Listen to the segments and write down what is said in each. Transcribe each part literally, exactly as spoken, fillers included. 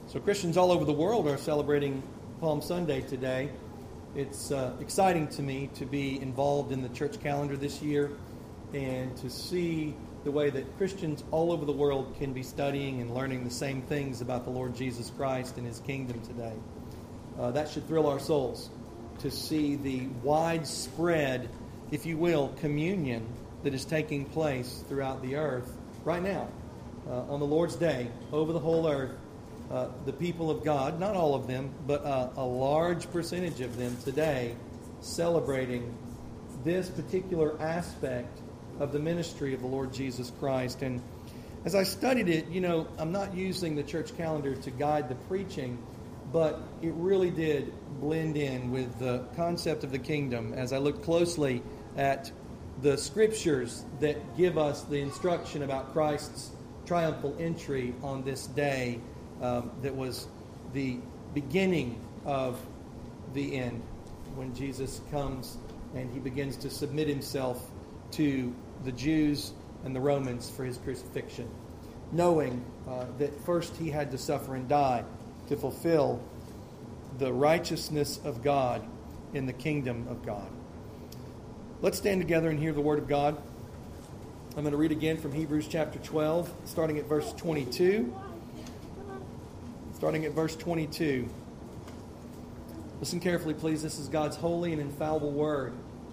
So Christians all over the world are celebrating Palm Sunday today. It's uh, exciting to me to be involved in the church calendar this year and to see the way that Christians all over the world can be studying and learning the same things about the Lord Jesus Christ and His kingdom today. Uh, that should thrill our souls to see the widespread, if you will, communion that is taking place throughout the earth right now. Uh, on the Lord's Day, over the whole earth, uh, the people of God, not all of them, but uh, a large percentage of them today celebrating this particular aspect of the ministry of the Lord Jesus Christ. And as I studied it, you know, I'm not using the church calendar to guide the preaching, but it really did blend in with the concept of the kingdom as I looked closely at the scriptures that give us the instruction about Christ's triumphal entry on this day um, that was the beginning of the end, when Jesus comes and He begins to submit Himself to the Jews and the Romans for His crucifixion, knowing uh, that first He had to suffer and die to fulfill the righteousness of God in the kingdom of God. Let's stand together and hear the Word of God. I'm going to read again from Hebrews chapter twelve, starting at verse twenty-two. Starting at verse twenty-two. Listen carefully, please. This is God's holy and infallible Word.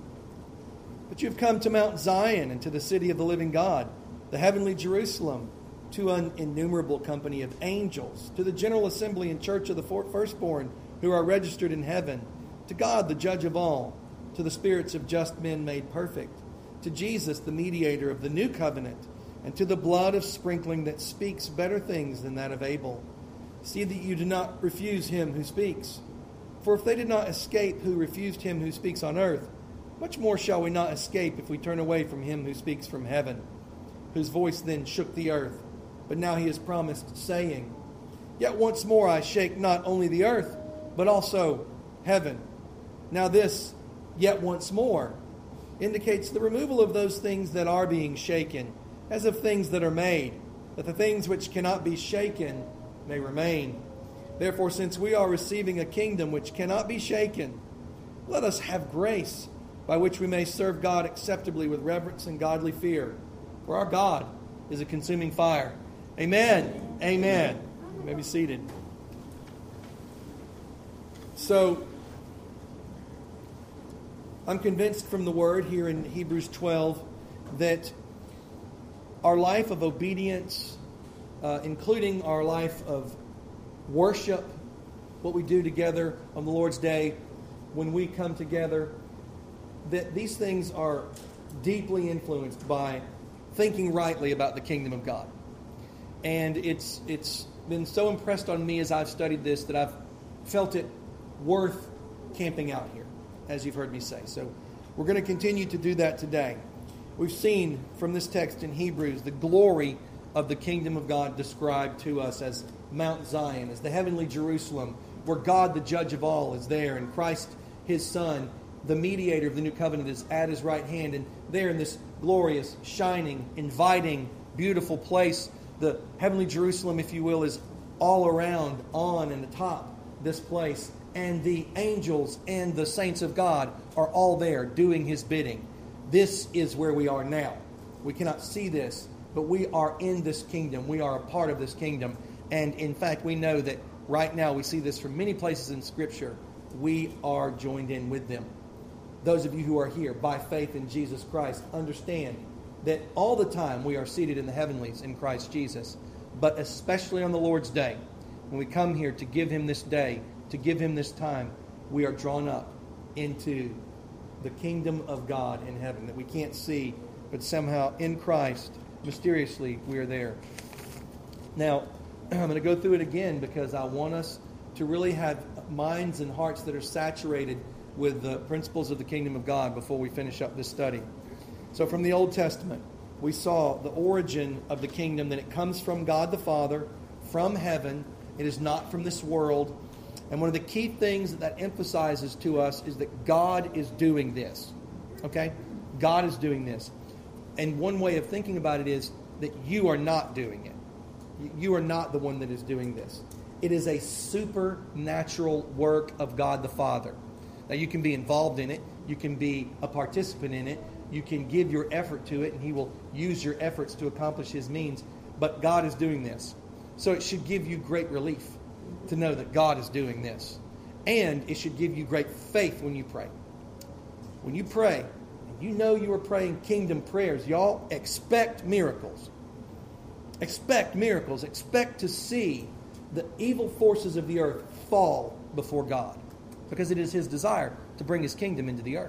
But you have come to Mount Zion and to the city of the living God, the heavenly Jerusalem, to an innumerable company of angels, to the general assembly and church of the firstborn who are registered in heaven, to God, the judge of all, to the spirits of just men made perfect, to Jesus, the mediator of the new covenant, and to the blood of sprinkling that speaks better things than that of Abel. See that you do not refuse him who speaks. For if they did not escape who refused him who speaks on earth, much more shall we not escape if we turn away from him who speaks from heaven, whose voice then shook the earth. But now he has promised, saying, Yet once more I shake not only the earth, but also heaven. Now this, yet once more, indicates the removal of those things that are being shaken, as of things that are made, that the things which cannot be shaken may remain. Therefore, since we are receiving a kingdom which cannot be shaken, let us have grace by which we may serve God acceptably with reverence and godly fear. For our God is a consuming fire. Amen. Amen. You may be seated. So, I'm convinced from the Word here in Hebrews twelve that our life of obedience, uh, including our life of worship, what we do together on the Lord's Day, when we come together, that these things are deeply influenced by thinking rightly about the kingdom of God. And it's it's been so impressed on me as I've studied this that I've felt it worth camping out here, as you've heard me say. So we're going to continue to do that today. We've seen from this text in Hebrews the glory of the kingdom of God described to us as Mount Zion, as the heavenly Jerusalem, where God, the judge of all, is there, and Christ, His Son, the mediator of the new covenant, is at His right hand. And there in this glorious, shining, inviting, beautiful place, the heavenly Jerusalem, if you will, is all around, on and atop this place. And the angels and the saints of God are all there doing His bidding. This is where we are now. We cannot see this, but we are in this kingdom. We are a part of this kingdom. And in fact, we know that right now, we see this from many places in Scripture, we are joined in with them. Those of you who are here by faith in Jesus Christ understand that all the time we are seated in the heavenlies in Christ Jesus, but especially on the Lord's Day, when we come here to give Him this day, to give Him this time, we are drawn up into the kingdom of God in heaven that we can't see, but somehow in Christ, mysteriously, we are there. Now, I'm going to go through it again because I want us to really have minds and hearts that are saturated with the principles of the kingdom of God before we finish up this study. So from the Old Testament, we saw the origin of the kingdom, that it comes from God the Father, from heaven. It is not from this world. And one of the key things that that emphasizes to us is that God is doing this. Okay? God is doing this. And one way of thinking about it is that you are not doing it. You are not the one that is doing this. It is a supernatural work of God the Father. Now, you can be involved in it. You can be a participant in it. You can give your effort to it, and He will use your efforts to accomplish His means. But God is doing this. So it should give you great relief to know that God is doing this. And it should give you great faith when you pray. When you pray, and you know you are praying kingdom prayers, y'all expect miracles. Expect miracles. Expect to see the evil forces of the earth fall before God. Because it is His desire to bring His kingdom into the earth.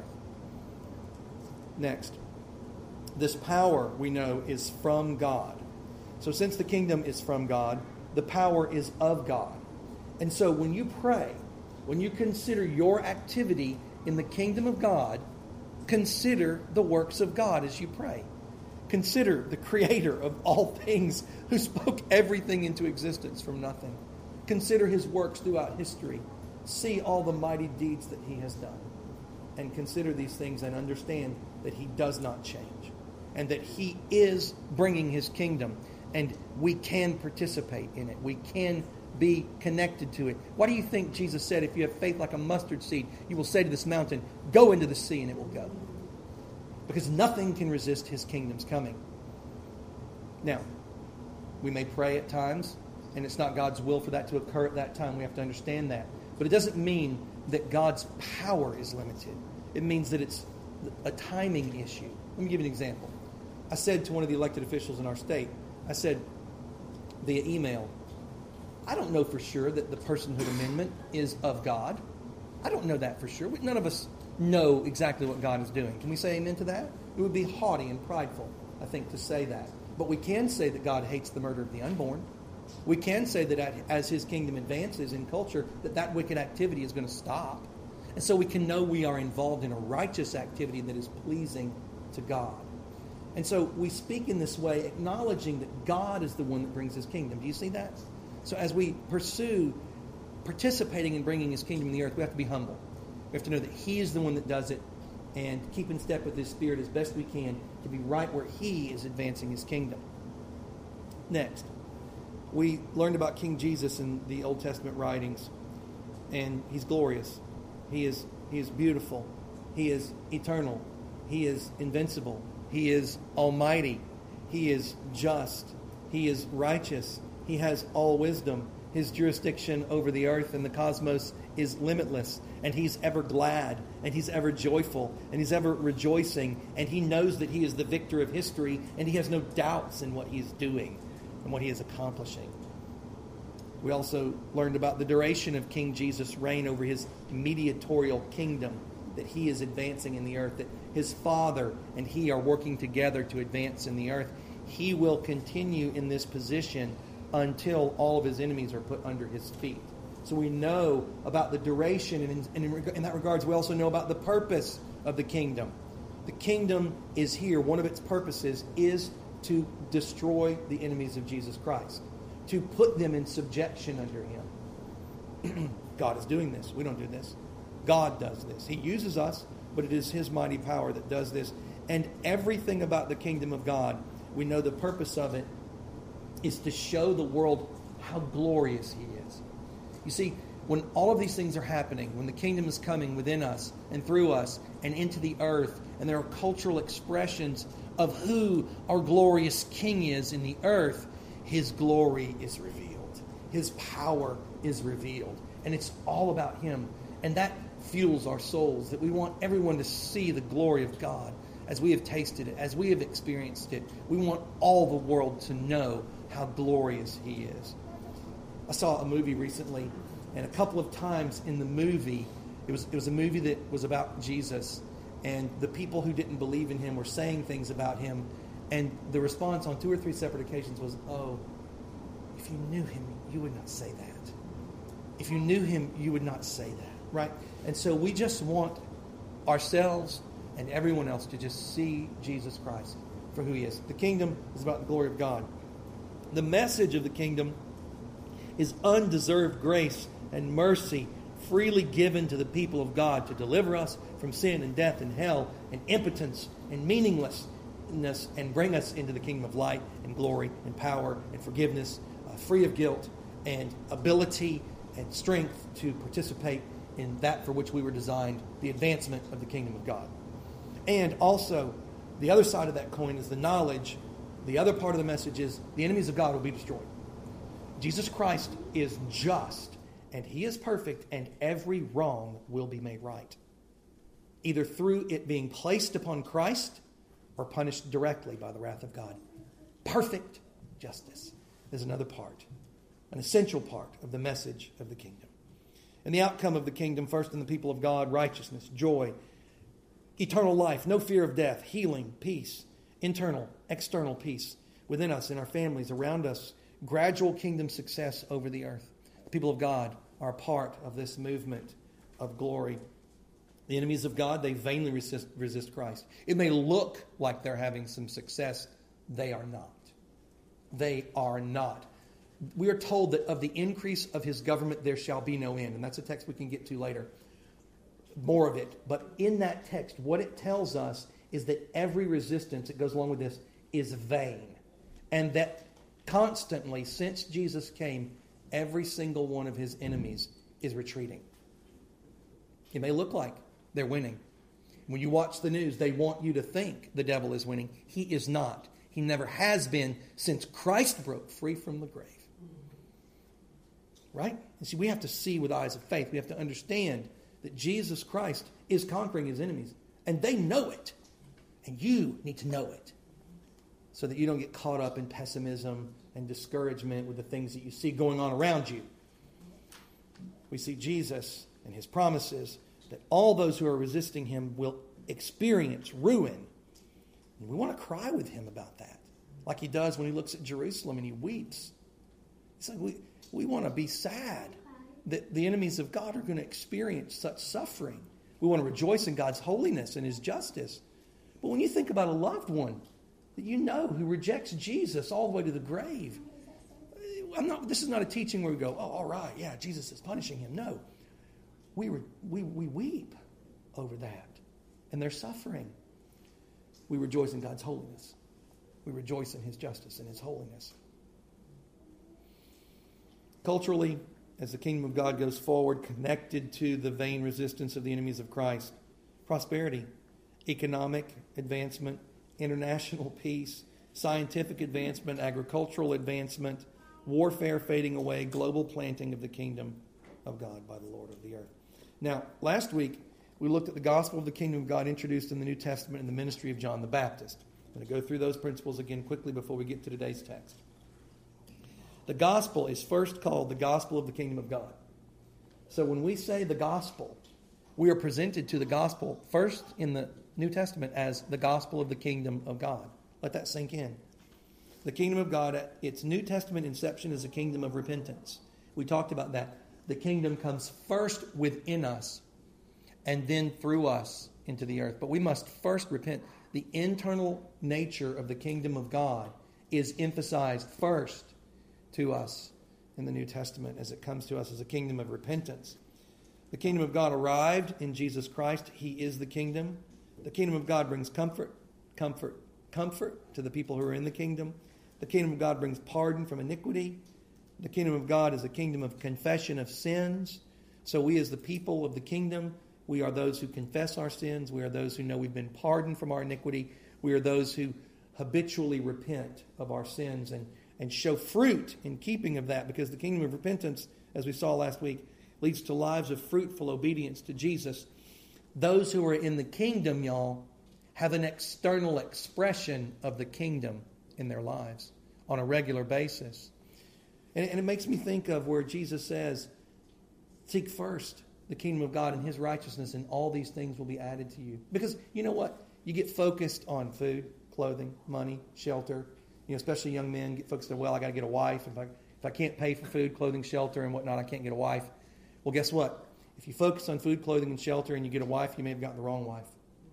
Next, this power, we know, is from God. So since the kingdom is from God, the power is of God. And so when you pray, when you consider your activity in the kingdom of God, consider the works of God as you pray. Consider the Creator of all things who spoke everything into existence from nothing. Consider His works throughout history. See all the mighty deeds that He has done. And consider these things and understand that He does not change. And that He is bringing His kingdom. And we can participate in it. We can be connected to it. Why do you think Jesus said, if you have faith like a mustard seed, you will say to this mountain, go into the sea, and it will go? Because nothing can resist His kingdom's coming. Now, we may pray at times, and it's not God's will for that to occur at that time. We have to understand that. But it doesn't mean that God's power is limited. It means that it's a timing issue. Let me give you an example. I said to one of the elected officials in our state, I said via email, I don't know for sure that the personhood amendment is of God. I don't know that for sure. None of us know exactly what God is doing. Can we say amen to that? It would be haughty and prideful, I think, to say that. But we can say that God hates the murder of the unborn. We can say that as His kingdom advances in culture, that that wicked activity is going to stop. And so we can know we are involved in a righteous activity that is pleasing to God. And so we speak in this way, acknowledging that God is the one that brings His kingdom. Do you see that? So as we pursue participating in bringing His kingdom in the earth, we have to be humble. We have to know that He is the one that does it, and keep in step with His Spirit as best we can to be right where He is advancing His kingdom. Next, we learned about King Jesus in the Old Testament writings, and He's glorious. He is, he is beautiful. He is eternal. He is invincible. He is almighty. He is just. He is righteous. He has all wisdom. His jurisdiction over the earth and the cosmos is limitless. And He's ever glad. And He's ever joyful. And He's ever rejoicing. And He knows that He is the victor of history. And He has no doubts in what He's doing and what He is accomplishing. We also learned about the duration of King Jesus' reign over His mediatorial kingdom that He is advancing in the earth, that His Father and He are working together to advance in the earth. He will continue in this position until all of His enemies are put under His feet. So we know about the duration, and in, in, in that regards, we also know about the purpose of the kingdom. The kingdom is here. One of its purposes is to destroy the enemies of Jesus Christ, to put them in subjection under Him. God is doing this. We don't do this. God does this. He uses us, but it is His mighty power that does this. And everything about the kingdom of God, we know the purpose of it is to show the world how glorious He is. You see, when all of these things are happening, when the kingdom is coming within us and through us and into the earth, and there are cultural expressions of who our glorious King is in the earth, His glory is revealed. His power is revealed. And it's all about Him. And that fuels our souls, that we want everyone to see the glory of God as we have tasted it, as we have experienced it. We want all the world to know how glorious He is. I saw a movie recently, and a couple of times in the movie, it was it was a movie that was about Jesus, and the people who didn't believe in Him were saying things about Him, and the response on two or three separate occasions was, "Oh, if you knew Him, you would not say that. If you knew Him, you would not say that." Right? And so we just want ourselves and everyone else to just see Jesus Christ for who He is. The kingdom is about the glory of God. The message of the kingdom is undeserved grace and mercy freely given to the people of God to deliver us from sin and death and hell and impotence and meaninglessness and bring us into the kingdom of light and glory and power and forgiveness, uh, free of guilt and ability and strength to participate in that for which we were designed, the advancement of the kingdom of God. And also, the other side of that coin is the knowledge. The other part of the message is the enemies of God will be destroyed. Jesus Christ is just, and He is perfect, and every wrong will be made right. Either through it being placed upon Christ or punished directly by the wrath of God. Perfect justice is another part, an essential part of the message of the kingdom. And the outcome of the kingdom, first in the people of God, righteousness, joy, eternal life, no fear of death, healing, peace, internal, external peace within us, in our families, around us, gradual kingdom success over the earth. The people of God are part of this movement of glory. The enemies of God, they vainly resist, resist Christ. It may look like they're having some success. They are not. They are not. We are told that of the increase of His government there shall be no end. And that's a text we can get to later. More of it. But in that text, what it tells us is that every resistance that goes along with this is vain. And that constantly, since Jesus came, every single one of His enemies is retreating. It may look like they're winning. When you watch the news, they want you to think the devil is winning. He is not. He never has been since Christ broke free from the grave. Right? And see, we have to see with eyes of faith. We have to understand that Jesus Christ is conquering His enemies. And they know it. And you need to know it. So that you don't get caught up in pessimism and discouragement with the things that you see going on around you. We see Jesus and His promises that all those who are resisting Him will experience ruin. And we want to cry with Him about that. Like He does when He looks at Jerusalem and He weeps. It's like we, we want to be sad that the enemies of God are going to experience such suffering. We want to rejoice in God's holiness and His justice. But when you think about a loved one that you know who rejects Jesus all the way to the grave, I'm not, this is not a teaching where we go, oh, all right, yeah, Jesus is punishing him. No. We, re, we, we weep over that. And they're suffering. We rejoice in God's holiness. We rejoice in His justice and His holiness. Culturally, as the kingdom of God goes forward, connected to the vain resistance of the enemies of Christ, prosperity, economic advancement, international peace, scientific advancement, agricultural advancement, warfare fading away, global planting of the kingdom of God by the Lord of the earth. Now, last week, we looked at the gospel of the kingdom of God introduced in the New Testament in the ministry of John the Baptist. I'm going to go through those principles again quickly before we get to today's text. The gospel is first called the gospel of the kingdom of God. So when we say the gospel, we are presented to the gospel first in the New Testament as the gospel of the kingdom of God. Let that sink in. The kingdom of God, at its New Testament inception, is a kingdom of repentance. We talked about that. The kingdom comes first within us and then through us into the earth. But we must first repent. The internal nature of the kingdom of God is emphasized first to us in the New Testament as it comes to us as a kingdom of repentance. The kingdom of God arrived in Jesus Christ. He is the kingdom. The kingdom of God brings comfort, comfort, comfort to the people who are in the kingdom. The kingdom of God brings pardon from iniquity. The kingdom of God is a kingdom of confession of sins. So we as the people of the kingdom, we are those who confess our sins. We are those who know we've been pardoned from our iniquity. We are those who habitually repent of our sins and, and show fruit in keeping of that, because the kingdom of repentance, as we saw last week, leads to lives of fruitful obedience to Jesus. Those who are in the kingdom, y'all, have an external expression of the kingdom in their lives on a regular basis. And, and it makes me think of where Jesus says, seek first the kingdom of God and His righteousness, and all these things will be added to you. Because you know what? You get focused on food, clothing, money, shelter. You know, especially young men get focused on, well, I got to get a wife. If I, if I can't pay for food, clothing, shelter, and whatnot, I can't get a wife. Well, guess what? If you focus on food, clothing, and shelter and you get a wife, you may have gotten the wrong wife.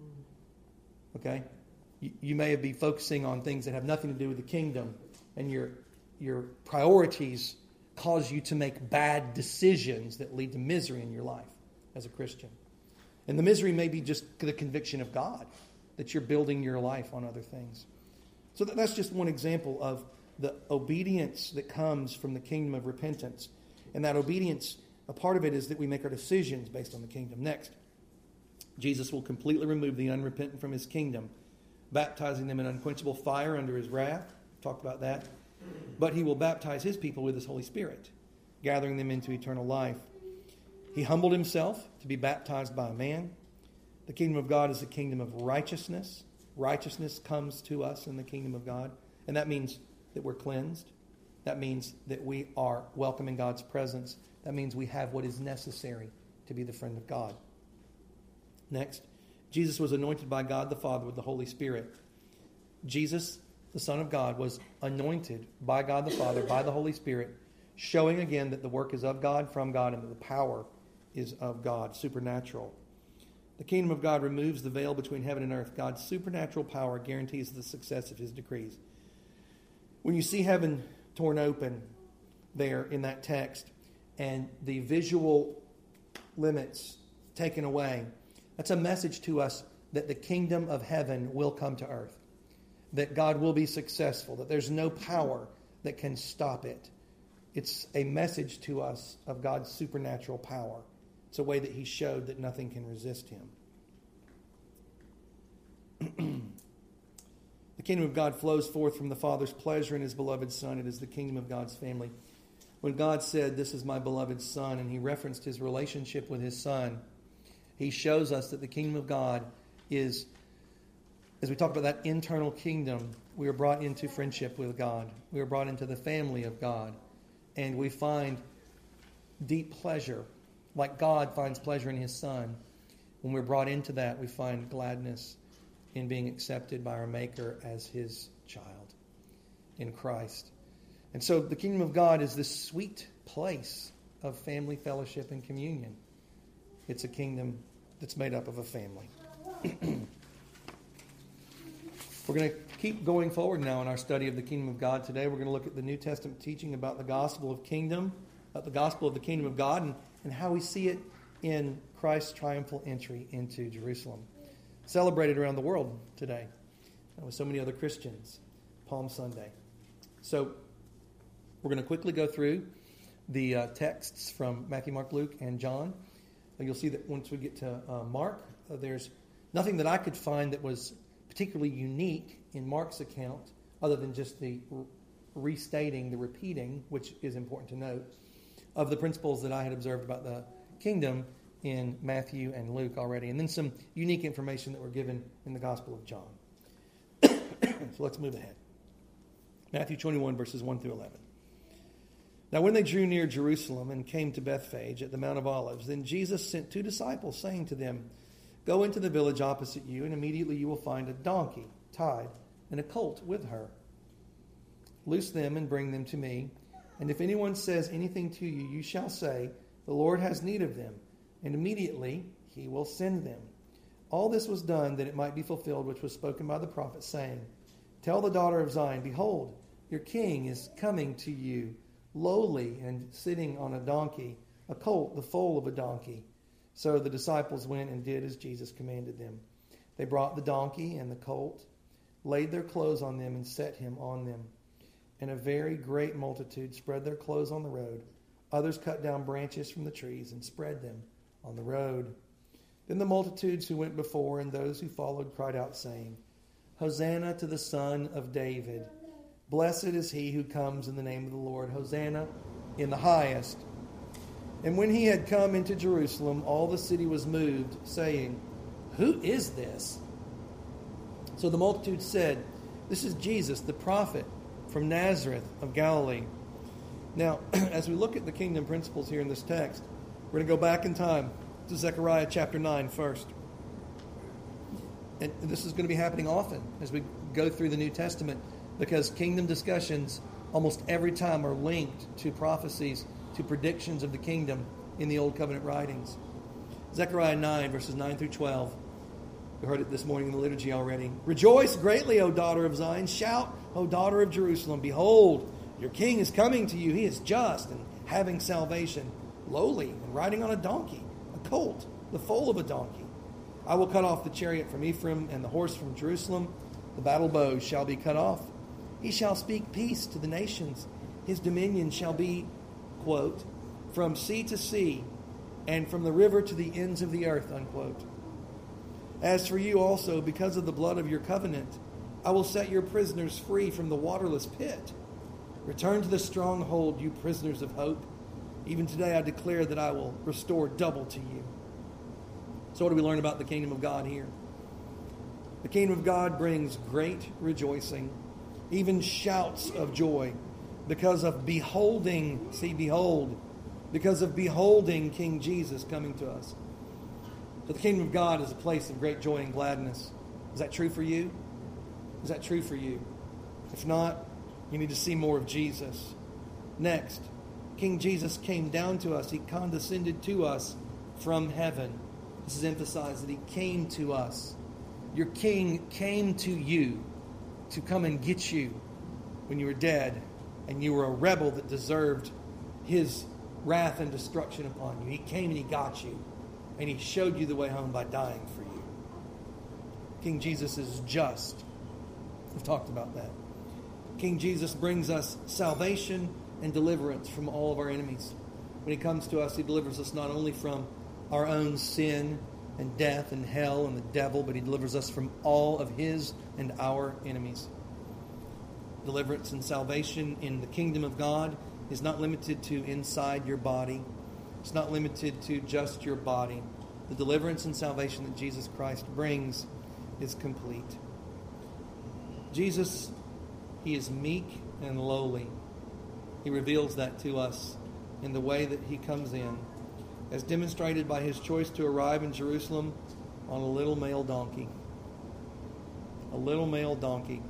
Okay? You, you may be focusing on things that have nothing to do with the kingdom, and your your priorities cause you to make bad decisions that lead to misery in your life as a Christian. And the misery may be just the conviction of God, that you're building your life on other things. So that, that's just one example of the obedience that comes from the kingdom of repentance. And that obedience, a part of it is that we make our decisions based on the kingdom. Next, Jesus will completely remove the unrepentant from his kingdom, baptizing them in unquenchable fire under his wrath. Talked about that. But he will baptize his people with his Holy Spirit, gathering them into eternal life. He humbled himself to be baptized by a man. The kingdom of God is the kingdom of righteousness. Righteousness comes to us in the kingdom of God. And that means that we're cleansed. That means that we are welcome in God's presence. That means we have what is necessary to be the friend of God. Next, Jesus was anointed by God the Father with the Holy Spirit. Jesus, the Son of God, was anointed by God the Father, by the Holy Spirit, showing again that the work is of God, from God, and that the power is of God, supernatural. The kingdom of God removes the veil between heaven and earth. God's supernatural power guarantees the success of his decrees. When you see heaven torn open there in that text and the visual limits taken away, that's a message to us that the kingdom of heaven will come to earth, that God will be successful, that there's no power that can stop it. It's a message to us of God's supernatural power. It's a way that he showed that nothing can resist him. The kingdom of God flows forth from the Father's pleasure in his beloved Son. It is the kingdom of God's family. When God said, "This is my beloved Son," and he referenced his relationship with his Son, he shows us that the kingdom of God is, as we talk about that internal kingdom, we are brought into friendship with God. We are brought into the family of God. And we find deep pleasure, like God finds pleasure in his Son. When we're brought into that, we find gladness in being accepted by our Maker as his child in Christ. And so the kingdom of God is this sweet place of family fellowship and communion. It's a kingdom that's made up of a family. We're going to keep going forward now in our study of the kingdom of God. Today we're going to look at the New Testament teaching about the gospel of kingdom, about the gospel of the kingdom of God, and, and how we see it in Christ's triumphal entry into Jerusalem. Celebrated around the world today with so many other Christians, Palm Sunday. So we're going to quickly go through the uh, texts from Matthew, Mark, Luke, and John. And you'll see that once we get to uh, Mark, uh, there's nothing that I could find that was particularly unique in Mark's account, other than just the r- restating, the repeating, which is important to note, of the principles that I had observed about the kingdom in Matthew and Luke already, and then some unique information that were given in the Gospel of John. So let's move ahead. Matthew twenty-one, verses one through eleven. Now when they drew near Jerusalem and came to Bethphage at the Mount of Olives, then Jesus sent two disciples, saying to them, "Go into the village opposite you, and immediately you will find a donkey tied and a colt with her. Loose them and bring them to me. And if anyone says anything to you, you shall say, 'The Lord has need of them,' and immediately he will send them." All this was done that it might be fulfilled which was spoken by the prophet, saying, "Tell the daughter of Zion, behold, your king is coming to you, lowly and sitting on a donkey, a colt, the foal of a donkey." So the disciples went and did as Jesus commanded them. They brought the donkey and the colt, laid their clothes on them, and set him on them. And a very great multitude spread their clothes on the road. Others cut down branches from the trees and spread them on the road. Then the multitudes who went before and those who followed cried out, saying, "Hosanna to the Son of David. Blessed is he who comes in the name of the Lord. Hosanna in the highest." And when he had come into Jerusalem, all the city was moved, saying, "Who is this?" So the multitude said, "This is Jesus, the prophet from Nazareth of Galilee." Now, as we look at the kingdom principles here in this text, we're going to go back in time to Zechariah chapter nine first. And this is going to be happening often as we go through the New Testament, because kingdom discussions almost every time are linked to prophecies, to predictions of the kingdom in the Old Covenant writings. Zechariah nine, verses nine through twelve. We heard it this morning in the liturgy already. "Rejoice greatly, O daughter of Zion. Shout, O daughter of Jerusalem. Behold, your king is coming to you. He is just and having salvation, lowly and riding on a donkey, a colt, the foal of a donkey. I will cut off the chariot from Ephraim and the horse from Jerusalem. The battle bow shall be cut off. He shall speak peace to the nations. His dominion shall be, quote, from sea to sea and from the river to the ends of the earth, unquote. As for you also, because of the blood of your covenant, I will set your prisoners free from the waterless pit. Return to the stronghold, you prisoners of hope. Even today I declare that I will restore double to you. So what do we learn about the kingdom of God here? The kingdom of God brings great rejoicing, even shouts of joy, because of beholding, see, behold, because of beholding King Jesus coming to us. So the kingdom of God is a place of great joy and gladness. Is that true for you? Is that true for you? If not, you need to see more of Jesus. Next, King Jesus came down to us. He condescended to us from heaven. This is emphasized that He came to us. Your King came to you to come and get you when you were dead and you were a rebel that deserved His wrath and destruction upon you. He came and He got you, and He showed you the way home by dying for you. King Jesus is just. We've talked about that. King Jesus brings us salvation and deliverance from all of our enemies. When He comes to us, He delivers us not only from our own sin and death and hell and the devil, but He delivers us from all of His and our enemies. Deliverance and salvation in the kingdom of God is not limited to inside your body. It's not limited to just your body. The deliverance and salvation that Jesus Christ brings is complete. Jesus, He is meek and lowly. He reveals that to us in the way that He comes in, as demonstrated by His choice to arrive in Jerusalem on a little male donkey. A little male donkey.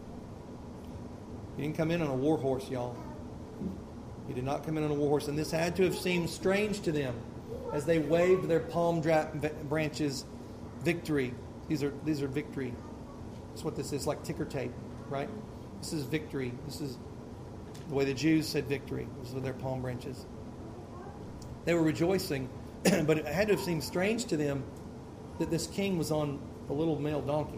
He didn't come in on a war horse, y'all. He did not come in on a war horse. And this had to have seemed strange to them as they waved their palm branches, victory. These are these are victory. That's what this is, like ticker tape, right? This is victory. This is the way the Jews said victory. This was their palm branches. They were rejoicing, but it had to have seemed strange to them that this king was on a little male donkey.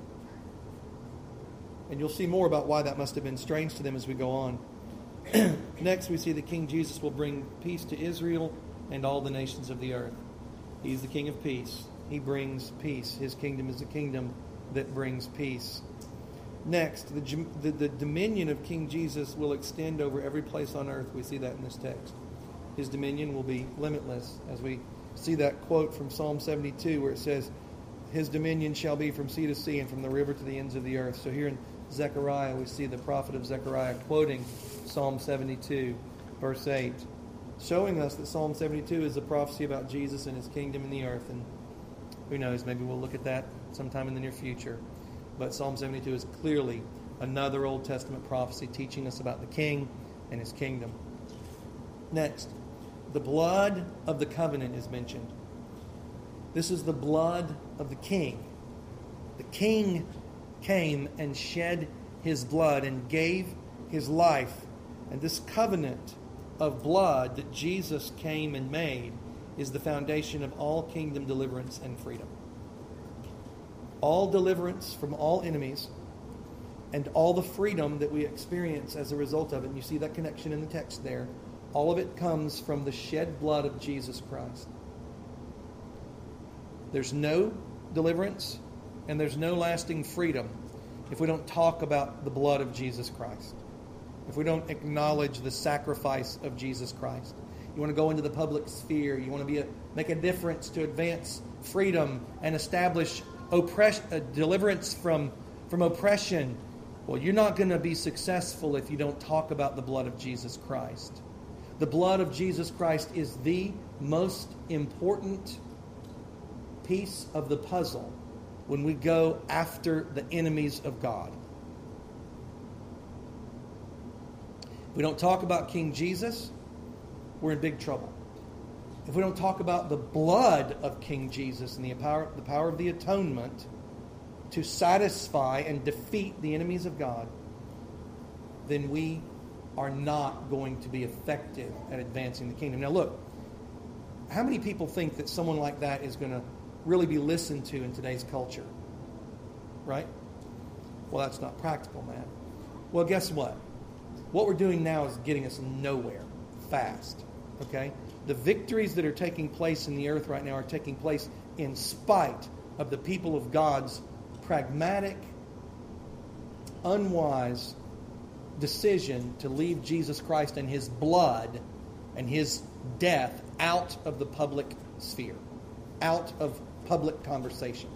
And you'll see more about why that must have been strange to them as we go on. Next, we see that King Jesus will bring peace to Israel and all the nations of the earth. He's the King of peace. He brings peace. His kingdom is a kingdom that brings peace. Next, the, the, the dominion of King Jesus will extend over every place on earth. We see that in this text. His dominion will be limitless, as we see that quote from Psalm seventy-two where it says, His dominion shall be from sea to sea and from the river to the ends of the earth. So here in Zechariah, we see the prophet of Zechariah quoting Psalm seventy-two, verse eight, showing us that Psalm seventy-two is a prophecy about Jesus and His kingdom in the earth. And who knows, maybe we'll look at that sometime in the near future. But Psalm seventy-two is clearly another Old Testament prophecy teaching us about the King and His kingdom. Next, the blood of the covenant is mentioned. This is the blood of the King. The King came and shed His blood and gave His life. And this covenant of blood that Jesus came and made is the foundation of all kingdom deliverance and freedom. All deliverance from all enemies and all the freedom that we experience as a result of it. And you see that connection in the text there. All of it comes from the shed blood of Jesus Christ. There's no deliverance and there's no lasting freedom if we don't talk about the blood of Jesus Christ. If we don't acknowledge the sacrifice of Jesus Christ. You want to go into the public sphere. You want to be a, make a difference to advance freedom and establish oppress, uh, deliverance from, from oppression. Well, you're not going to be successful if you don't talk about the blood of Jesus Christ. The blood of Jesus Christ is the most important piece of the puzzle when we go after the enemies of God. If we don't talk about King Jesus, we're in big trouble. If we don't talk about the blood of King Jesus and the power, the power of the atonement to satisfy and defeat the enemies of God, then we are not going to be effective at advancing the kingdom. Now look, how many people think that someone like that is going to really be listened to in today's culture? Right? Well, that's not practical, man. Well, guess what? What we're doing now is getting us nowhere fast. Okay? The victories that are taking place in the earth right now are taking place in spite of the people of God's pragmatic, unwise decision to leave Jesus Christ and His blood and His death out of the public sphere, out of public conversation.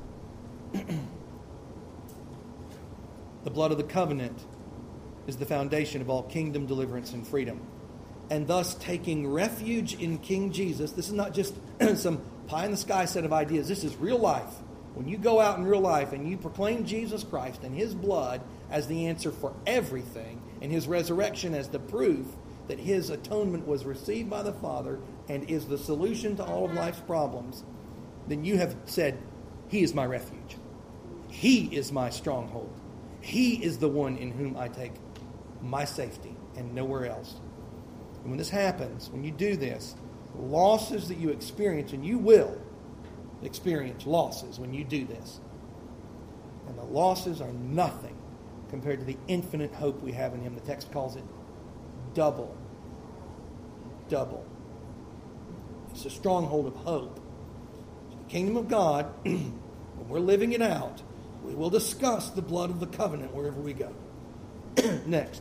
The blood of the covenant is the foundation of all kingdom, deliverance, and freedom. And thus taking refuge in King Jesus, this is not just some pie-in-the-sky set of ideas. This is real life. When you go out in real life and you proclaim Jesus Christ and His blood as the answer for everything, and His resurrection as the proof that His atonement was received by the Father and is the solution to all of life's problems, then you have said, He is my refuge. He is my stronghold. He is the one in whom I take my safety and nowhere else. And when this happens, when you do this, losses that you experience, and you will experience losses when you do this, and the losses are nothing compared to the infinite hope we have in Him. The text calls it double. Double. It's a stronghold of hope. So the kingdom of God, when we're living it out, we will discuss the blood of the covenant wherever we go. Next.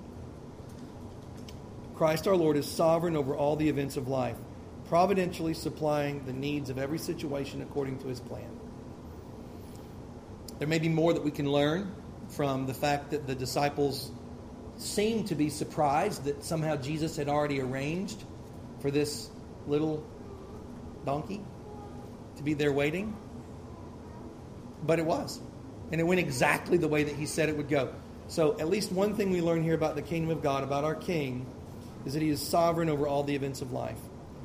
Christ our Lord is sovereign over all the events of life, providentially supplying the needs of every situation according to His plan. There may be more that we can learn from the fact that the disciples seemed to be surprised that somehow Jesus had already arranged for this little donkey to be there waiting. But it was. And it went exactly the way that He said it would go. So at least one thing we learn here about the kingdom of God, about our King, is that He is sovereign over all the events of life.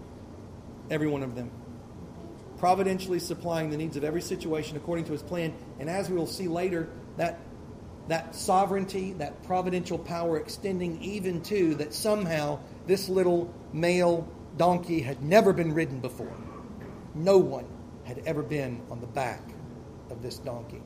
Every one of them. Providentially supplying the needs of every situation according to His plan. And as we will see later, that, that sovereignty, that providential power extending even to that somehow this little male donkey had never been ridden before. No one had ever been on the back of this donkey.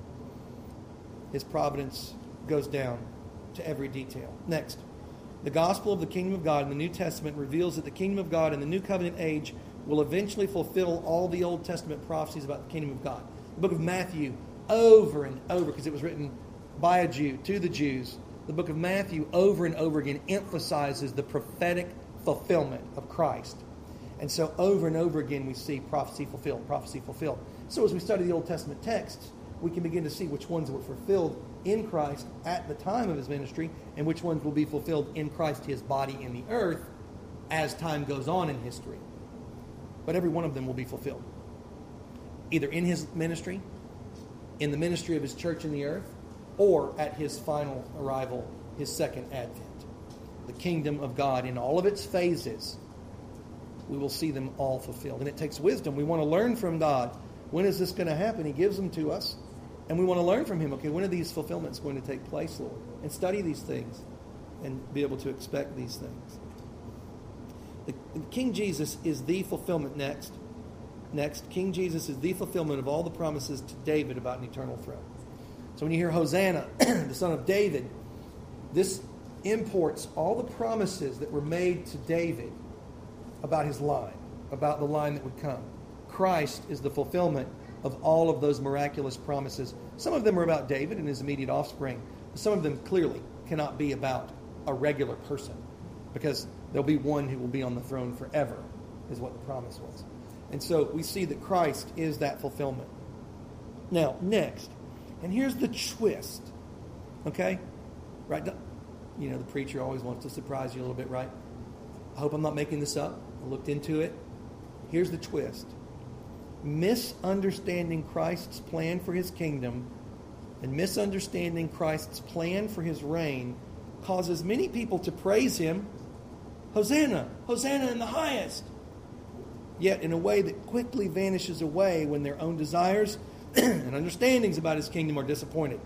His providence goes down to every detail. Next, the gospel of the kingdom of God in the New Testament reveals that the kingdom of God in the New Covenant age will eventually fulfill all the Old Testament prophecies about the kingdom of God. The book of Matthew, over and over, because it was written by a Jew to the Jews, the book of Matthew over and over again emphasizes the prophetic fulfillment of Christ. And so over and over again we see prophecy fulfilled, prophecy fulfilled. So as we study the Old Testament texts, we can begin to see which ones were fulfilled in Christ at the time of His ministry and which ones will be fulfilled in Christ, His body in the earth, as time goes on in history. But every one of them will be fulfilled. Either in His ministry, in the ministry of His church in the earth, or at His final arrival, His second advent. The kingdom of God in all of its phases, we will see them all fulfilled. And it takes wisdom. We want to learn from God. When is this going to happen? He gives them to us. And we want to learn from Him. Okay, when are these fulfillments going to take place, Lord? And study these things and be able to expect these things. The, King Jesus is the fulfillment next. Next, King Jesus is the fulfillment of all the promises to David about an eternal throne. So when you hear Hosanna, the son of David, this imports all the promises that were made to David about his line, about the line that would come. Christ is the fulfillment of all of those miraculous promises. Some of them are about David and his immediate offspring. Some of them clearly cannot be about a regular person, because there'll be one who will be on the throne forever, is what the promise was. And so we see that Christ is that fulfillment. Now, next, and here's the twist, okay? Right? You know, the preacher always wants to surprise you a little bit, right? I hope I'm not making this up. I looked into it. Here's the twist. Misunderstanding Christ's plan for His kingdom and misunderstanding Christ's plan for His reign causes many people to praise Him. Hosanna! Hosanna in the highest! Yet in a way that quickly vanishes away when their own desires and understandings about His kingdom are disappointed.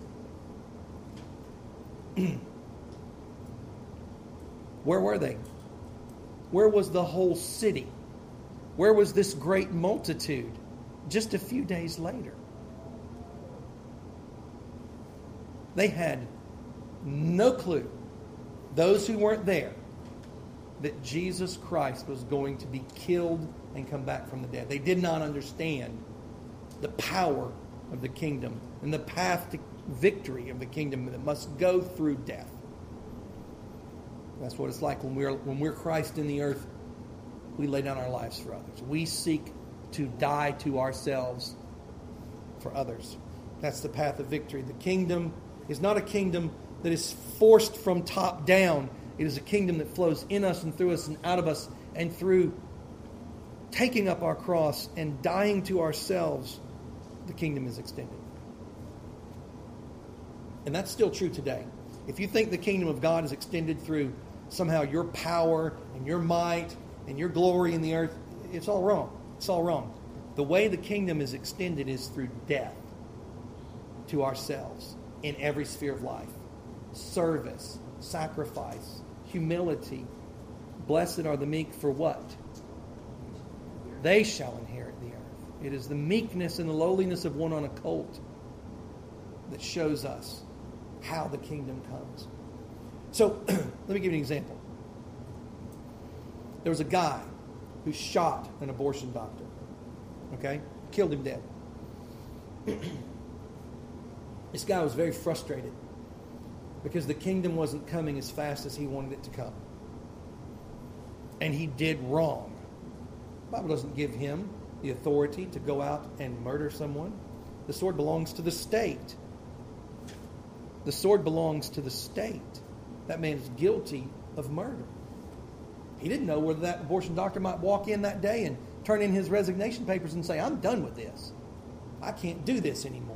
Where were they? Where was the whole city? Where was this great multitude just a few days later? They had no clue, those who weren't there, that Jesus Christ was going to be killed and come back from the dead. They did not understand the power of the kingdom and the path to victory of the kingdom that must go through death. That's what it's like when we're when we're Christ in the earth. We lay down our lives for others. We seek to die to ourselves for others. That's the path of victory. The kingdom is not a kingdom that is forced from top down. It is a kingdom that flows in us and through us and out of us, and through taking up our cross and dying to ourselves, the kingdom is extended. And that's still true today. If you think the kingdom of God is extended through somehow your power and your might and your glory in the earth, it's all wrong. It's all wrong. The way the kingdom is extended is through death to ourselves in every sphere of life. Service, sacrifice, humility. Blessed are the meek, for what? They shall inherit the earth. It is the meekness and the lowliness of one on a colt that shows us how the kingdom comes. So, let me give you an example. There was a guy who shot an abortion doctor. Okay? Killed him dead. This guy was very frustrated because the kingdom wasn't coming as fast as he wanted it to come. And he did wrong. The Bible doesn't give him the authority to go out and murder someone. The sword belongs to the state. The sword belongs to the state. That man is guilty of murder. He didn't know whether that abortion doctor might walk in that day and turn in his resignation papers and say, I'm done with this. I can't do this anymore.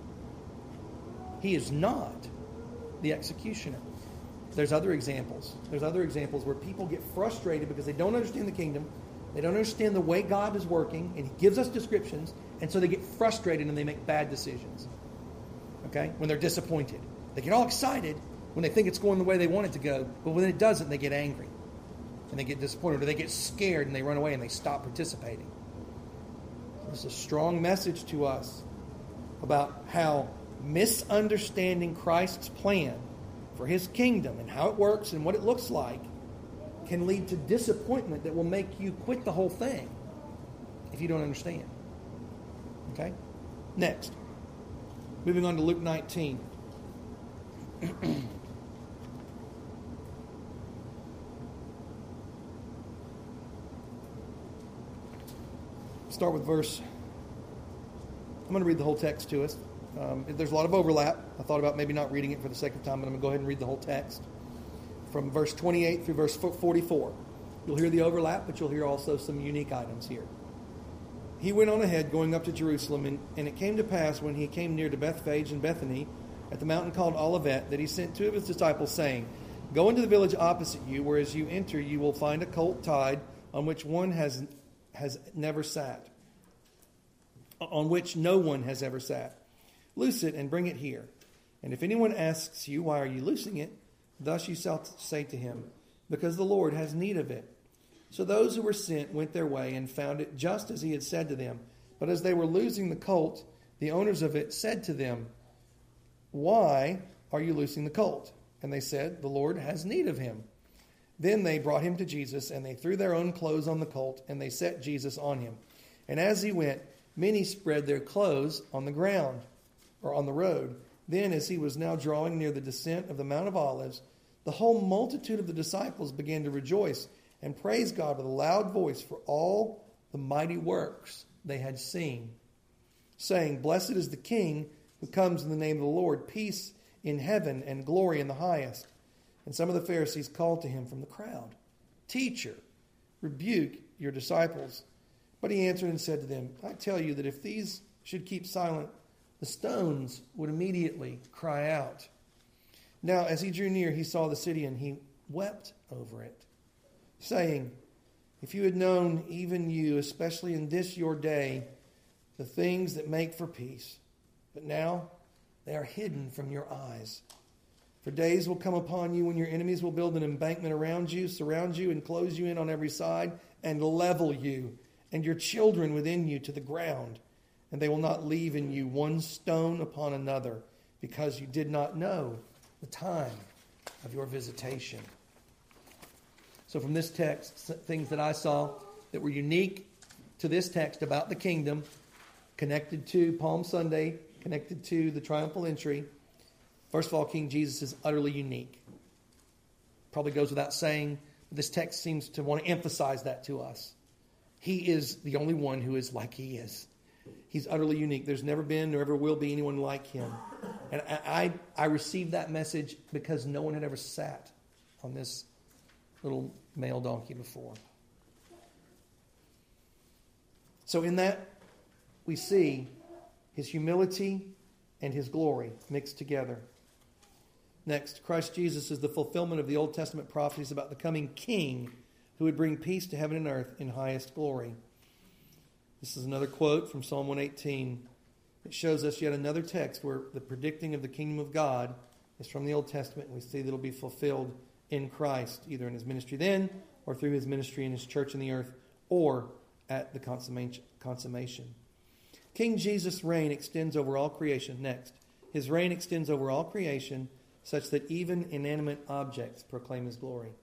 He is not the executioner. There's other examples. There's other examples where people get frustrated because they don't understand the kingdom. They don't understand the way God is working, and He gives us descriptions, and so they get frustrated and they make bad decisions. Okay? When they're disappointed. They get all excited when they think it's going the way they want it to go, but when it doesn't, they get angry. And they get disappointed, or they get scared and they run away and they stop participating. There's a strong message to us about how misunderstanding Christ's plan for His kingdom and how it works and what it looks like can lead to disappointment that will make you quit the whole thing if you don't understand. Okay? Next. Moving on to Luke nineteen. Start with verse. I'm going to read the whole text to us. Um, there's a lot of overlap. I thought about maybe not reading it for the second time, but I'm going to go ahead and read the whole text. From verse twenty-eight through verse forty-four. You'll hear the overlap, but you'll hear also some unique items here. He went on ahead, going up to Jerusalem, and, and it came to pass when he came near to Bethphage and Bethany, at the mountain called Olivet, that he sent two of his disciples, saying, Go into the village opposite you, where as you enter you will find a colt tied, on which one has has never sat, on which no one has ever sat. Loose it and bring it here. And if anyone asks you, Why are you loosing it? Thus you shall say to him, Because the Lord has need of it. So those who were sent went their way and found it just as he had said to them. But as they were loosing the colt, the owners of it said to them, Why are you loosing the colt? And they said, The Lord has need of him. Then they brought him to Jesus, and they threw their own clothes on the colt, and they set Jesus on him. And as he went, many spread their clothes on the ground, or on the road. Then, as he was now drawing near the descent of the Mount of Olives, the whole multitude of the disciples began to rejoice and praise God with a loud voice for all the mighty works they had seen, saying, Blessed is the King who comes in the name of the Lord, peace in heaven and glory in the highest. And some of the Pharisees called to him from the crowd, Teacher, rebuke your disciples. But he answered and said to them, I tell you that if these should keep silent, the stones would immediately cry out. Now, as he drew near, he saw the city, and he wept over it, saying, If you had known, even you, especially in this your day, the things that make for peace, but now they are hidden from your eyes. For days will come upon you when your enemies will build an embankment around you, surround you, and close you in on every side, and level you, and your children within you to the ground. And they will not leave in you one stone upon another, because you did not know the time of your visitation. So from this text, things that I saw that were unique to this text about the kingdom, connected to Palm Sunday, connected to the triumphal entry. First of all, King Jesus is utterly unique. Probably goes without saying, but this text seems to want to emphasize that to us. He is the only one who is like he is. He's utterly unique. There's never been nor ever will be anyone like him. And I, I, I received that message because no one had ever sat on this little male donkey before. So in that, we see his humility and his glory mixed together. Next, Christ Jesus is the fulfillment of the Old Testament prophecies about the coming king who would bring peace to heaven and earth in highest glory. This is another quote from Psalm one eighteen. It shows us yet another text where the predicting of the kingdom of God is from the Old Testament, and we see that it will be fulfilled in Christ, either in his ministry then, or through his ministry in his church in the earth, or at the consummation. King Jesus' reign extends over all creation. Next, his reign extends over all creation, such that even inanimate objects proclaim his glory.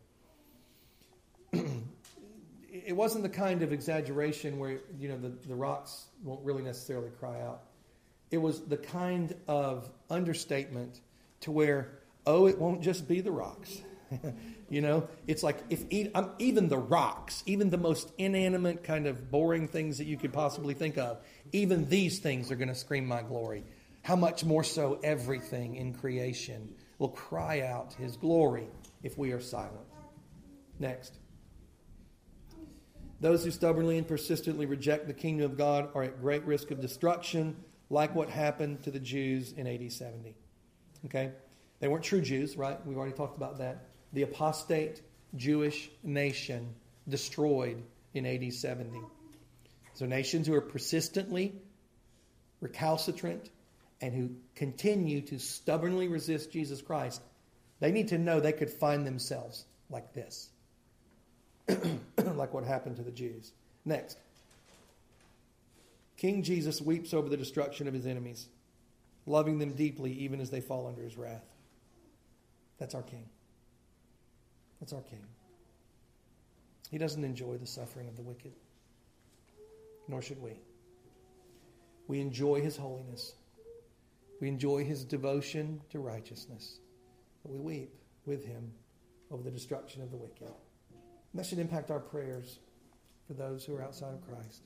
It wasn't the kind of exaggeration where, you know, the, the rocks won't really necessarily cry out. It was the kind of understatement to where, oh, it won't just be the rocks. You know, it's like if even the rocks, even the most inanimate kind of boring things that you could possibly think of, even these things are going to scream my glory. How much more so everything in creation will cry out his glory if we are silent. Next. Those who stubbornly and persistently reject the kingdom of God are at great risk of destruction, like what happened to the Jews in A D seventy. Okay? They weren't true Jews, right? We've already talked about that. The apostate Jewish nation destroyed in A D seventy. So nations who are persistently recalcitrant and who continue to stubbornly resist Jesus Christ, they need to know they could find themselves like this. Like what happened to the Jews. Next. King Jesus weeps over the destruction of his enemies, loving them deeply even as they fall under his wrath. That's our King. That's our King. He doesn't enjoy the suffering of the wicked, nor should we. We enjoy his holiness. We enjoy his devotion to righteousness. But we weep with him over the destruction of the wicked. And that should impact our prayers for those who are outside of Christ.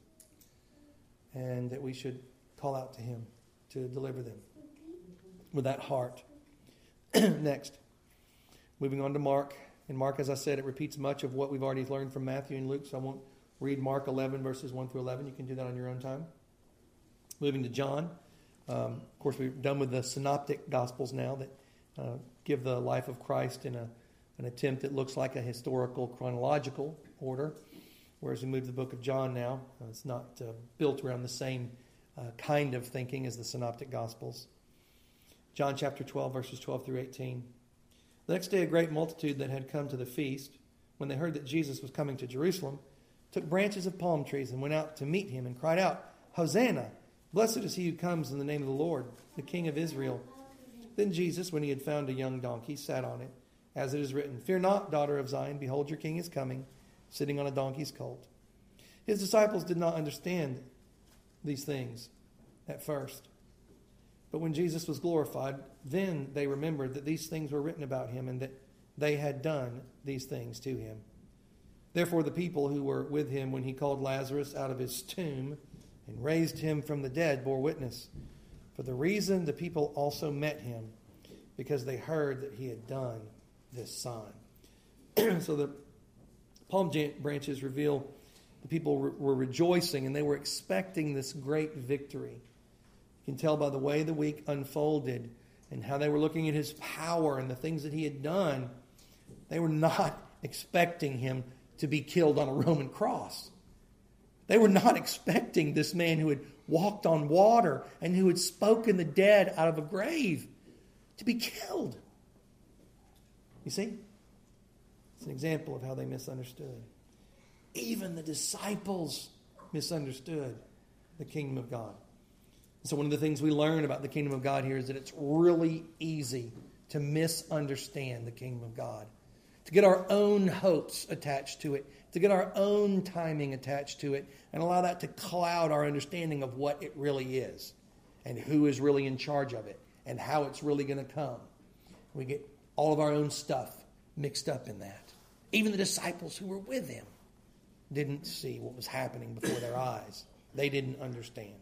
And that we should call out to him to deliver them with that heart. Next, moving on to Mark. In Mark, as I said, it repeats much of what we've already learned from Matthew and Luke, so I won't read Mark eleven, verses one through eleven. You can do that on your own time. Moving to John. Um, of course, we're done with the synoptic Gospels now that uh, give the life of Christ in a, an attempt that looks like a historical, chronological order. Whereas we move to the book of John now, uh, it's not uh, built around the same uh, kind of thinking as the synoptic Gospels. John chapter twelve, verses twelve through eighteen. The next day, a great multitude that had come to the feast, when they heard that Jesus was coming to Jerusalem, took branches of palm trees and went out to meet him and cried out, "Hosanna! Blessed is he who comes in the name of the Lord, the King of Israel." Then Jesus, when he had found a young donkey, sat on it, as it is written, "Fear not, daughter of Zion, behold, your king is coming, sitting on a donkey's colt." His disciples did not understand these things at first. But when Jesus was glorified, then they remembered that these things were written about him and that they had done these things to him. Therefore the people who were with him when he called Lazarus out of his tomb and raised him from the dead bore witness. For the reason the people also met him, because they heard that he had done this sign. So the palm branches reveal the people were rejoicing and they were expecting this great victory. You can tell by the way the week unfolded and how they were looking at his power and the things that he had done. They were not expecting him to be killed on a Roman cross. They were not expecting this man who had walked on water and who had spoken the dead out of a grave to be killed. You see? It's an example of how they misunderstood. Even the disciples misunderstood the kingdom of God. So one of the things we learn about the kingdom of God here is that it's really easy to misunderstand the kingdom of God, to get our own hopes attached to it, to get our own timing attached to it, and allow that to cloud our understanding of what it really is and who is really in charge of it and how it's really going to come. We get all of our own stuff mixed up in that. Even the disciples who were with him didn't see what was happening before their eyes. They didn't understand.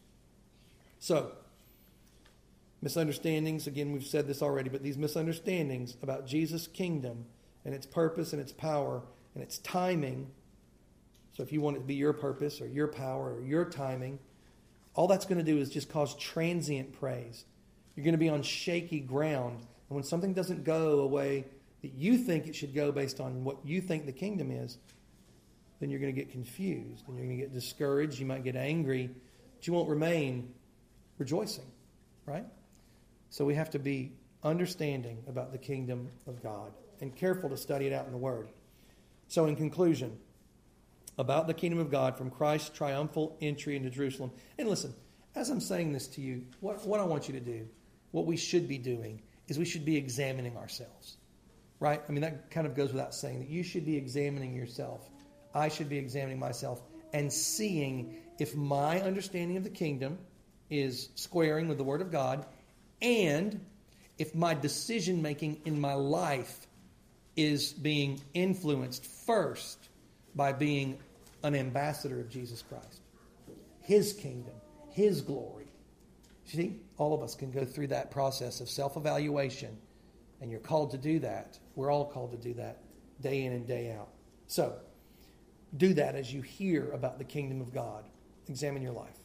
So, misunderstandings, again, we've said this already, but these misunderstandings about Jesus' kingdom and its purpose and its power and its timing. So if you want it to be your purpose or your power or your timing, all that's going to do is just cause transient praise. You're going to be on shaky ground. And when something doesn't go a way that you think it should go based on what you think the kingdom is, then you're going to get confused and you're going to get discouraged. You might get angry, but you won't remain rejoicing, right? So we have to be understanding about the kingdom of God and careful to study it out in the Word. So in conclusion, about the kingdom of God from Christ's triumphal entry into Jerusalem. And listen, as I'm saying this to you, what, what I want you to do, what we should be doing, is we should be examining ourselves. Right? I mean, that kind of goes without saying that you should be examining yourself. I should be examining myself and seeing if my understanding of the kingdom is squaring with the Word of God, and if my decision making in my life is being influenced first by being an ambassador of Jesus Christ. His kingdom, His glory. See, all of us can go through that process of self-evaluation, and you're called to do that. We're all called to do that day in and day out. So, do that as you hear about the kingdom of God. Examine your life.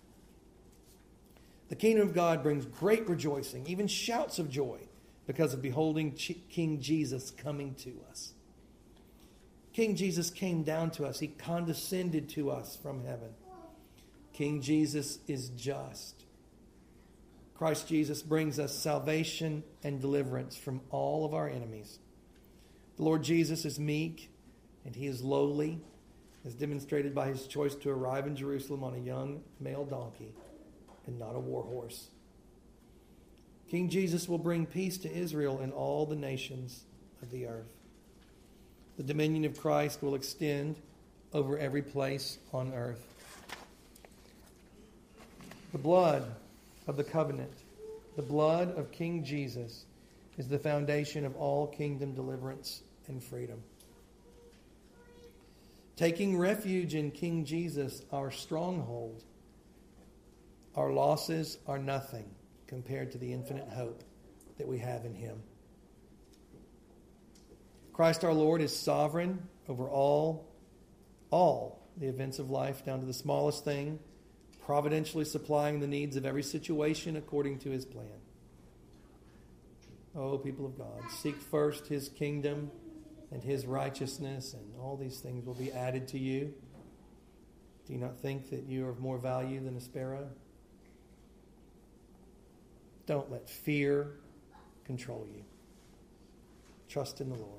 The kingdom of God brings great rejoicing, even shouts of joy, because of beholding King Jesus coming to us. King Jesus came down to us. He condescended to us from heaven. King Jesus is just. Christ Jesus brings us salvation and deliverance from all of our enemies. The Lord Jesus is meek and He is lowly, as demonstrated by His choice to arrive in Jerusalem on a young male donkey and not a war horse. King Jesus will bring peace to Israel and all the nations of the earth. The dominion of Christ will extend over every place on earth. The blood of the covenant, the blood of King Jesus, is the foundation of all kingdom deliverance and freedom. Taking refuge in King Jesus, our stronghold, our losses are nothing compared to the infinite hope that we have in Him. Christ our Lord is sovereign over all, all the events of life, down to the smallest thing, providentially supplying the needs of every situation according to His plan. Oh, people of God, seek first His kingdom and His righteousness, and all these things will be added to you. Do you not think that you are of more value than a sparrow? Don't let fear control you. Trust in the Lord.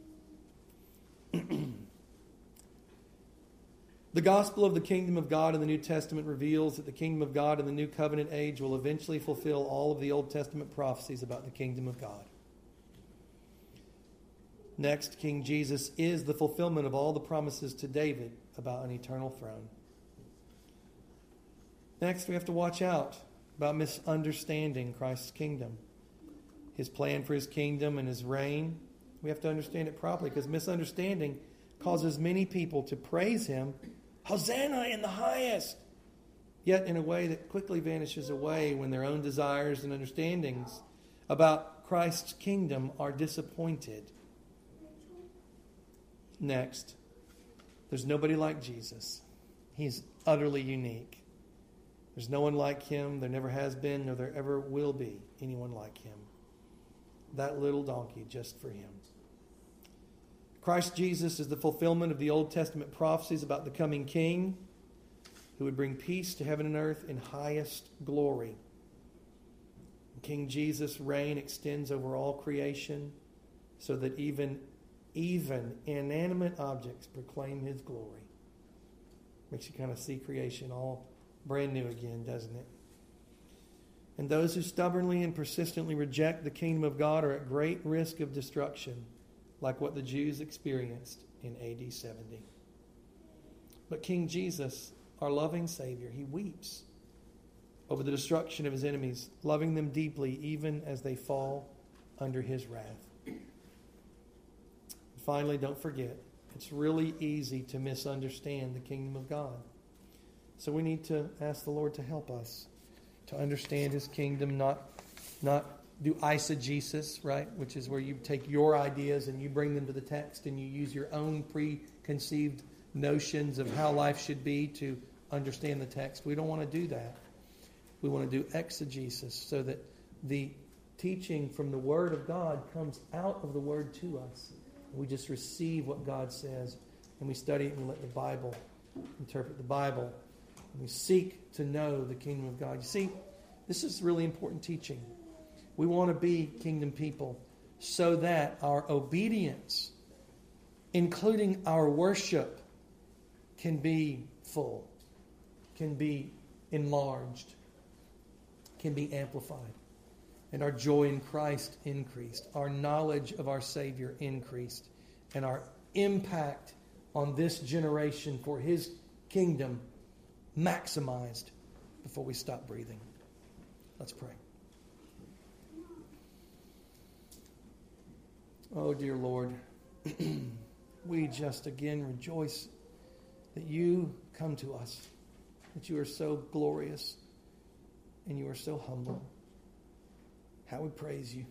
The gospel of the kingdom of God in the New Testament reveals that the kingdom of God in the New Covenant age will eventually fulfill all of the Old Testament prophecies about the kingdom of God. Next, King Jesus is the fulfillment of all the promises to David about an eternal throne. Next, we have to watch out about misunderstanding Christ's kingdom. His plan for His kingdom and His reign. We have to understand it properly, because misunderstanding causes many people to praise Him, Hosanna in the highest, yet in a way that quickly vanishes away when their own desires and understandings about Christ's kingdom are disappointed. Next, there's nobody like Jesus. He's utterly unique. There's no one like Him. There never has been, nor there ever will be anyone like Him. That little donkey just for Him. Christ Jesus is the fulfillment of the Old Testament prophecies about the coming King who would bring peace to heaven and earth in highest glory. King Jesus' reign extends over all creation so that even, even inanimate objects proclaim His glory. Makes you kind of see creation all brand new again, doesn't it? And those who stubbornly and persistently reject the kingdom of God are at great risk of destruction, like what the Jews experienced in A D seventy. But King Jesus, our loving Savior, he weeps over the destruction of his enemies, loving them deeply even as they fall under his wrath. Finally, don't forget, it's really easy to misunderstand the kingdom of God. So we need to ask the Lord to help us to understand his kingdom, not, not do eisegesis, right? Which is where you take your ideas and you bring them to the text and you use your own preconceived notions of how life should be to understand the text. We don't want to do that. We want to do exegesis so that the teaching from the Word of God comes out of the Word to us. We just receive what God says and we study it and let the Bible interpret the Bible. And we seek to know the kingdom of God. You see, this is really important teaching. We want to be kingdom people so that our obedience, including our worship, can be full, can be enlarged, can be amplified. And our joy in Christ increased. Our knowledge of our Savior increased. And our impact on this generation for his kingdom maximized before we stop breathing. Let's pray. Oh, dear Lord, we just again rejoice that you come to us, that you are so glorious and you are so humble. How we praise you.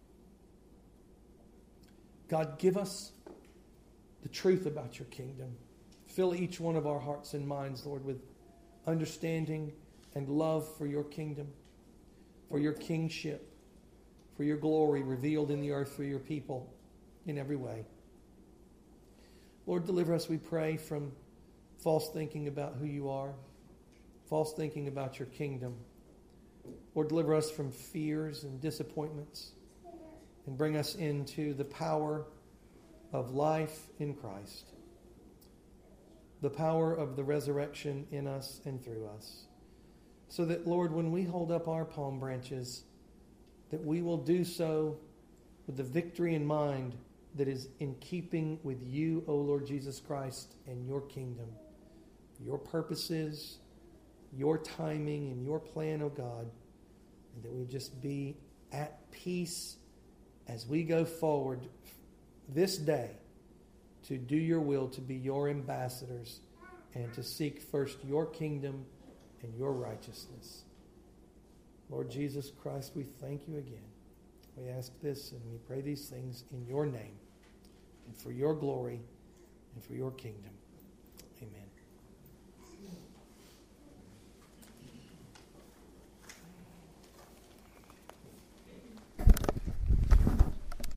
God, give us the truth about your kingdom. Fill each one of our hearts and minds, Lord, with understanding and love for your kingdom, for your kingship, for your glory revealed in the earth for your people in every way. Lord, deliver us, we pray, from false thinking about who you are, false thinking about your kingdom. Lord, deliver us from fears and disappointments and bring us into the power of life in Christ, the power of the resurrection in us and through us, so that, Lord, when we hold up our palm branches, that we will do so with the victory in mind that is in keeping with you, O Lord Jesus Christ, and your kingdom, your purposes, your timing and your plan, O God, and that we just be at peace as we go forward this day to do your will, to be your ambassadors, and to seek first your kingdom and your righteousness. Lord Jesus Christ, we thank you again. We ask this and we pray these things in your name and for your glory and for your kingdom.